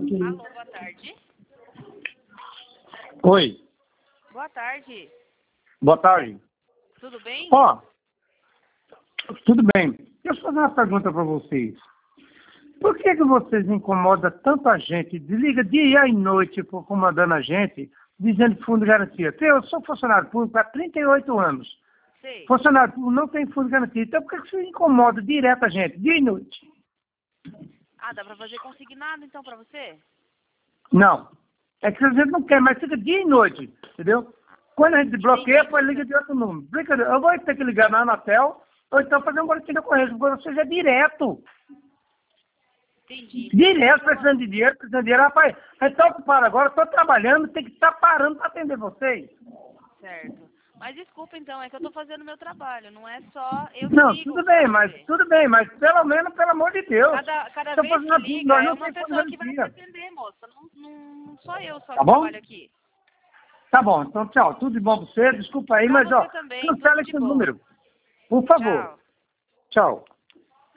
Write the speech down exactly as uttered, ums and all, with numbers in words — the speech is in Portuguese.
Alô, boa tarde. Oi. Boa tarde. Boa tarde. Tudo bem? Ó, tudo bem. Deixa eu fazer uma pergunta para vocês. Por que que vocês incomodam tanta gente, desliga dia e noite comandando a gente, dizendo que fundo de garantia? Eu sou funcionário público há trinta e oito anos. Sei. Funcionário público não tem fundo de garantia. Então por que que vocês incomodam direto a gente, dia e noite? Ah, dá pra fazer consignado então pra você? Não. É que a gente não quer, mas fica dia e noite, entendeu? Quando a gente bloqueia, depois liga de outro número. Brincadeira. Eu vou ter que ligar na Anatel, ou então fazer um boletim de ocorrência, porque você já é direto. Entendi. Direto, precisando de dinheiro, precisando de dinheiro. Rapaz, a gente está ocupado agora, estou trabalhando, tem que estar parando para atender vocês. Certo. Mas desculpa então, é que eu tô fazendo meu trabalho, não é só eu que Não, ligo tudo pra bem, mas você. tudo bem, mas pelo menos, pelo amor de Deus. Cada, cada Estou vez fazendo que a vida, liga nós é não uma temos pessoa que vai te dia. atender, moça. Não, não sou eu só Tá que bom? trabalho aqui. Tá bom, então tchau. Tudo de bom para você, desculpa aí, Pra mas ó, você também, cancela tudo de esse bom. número, por favor. Tchau. Tchau.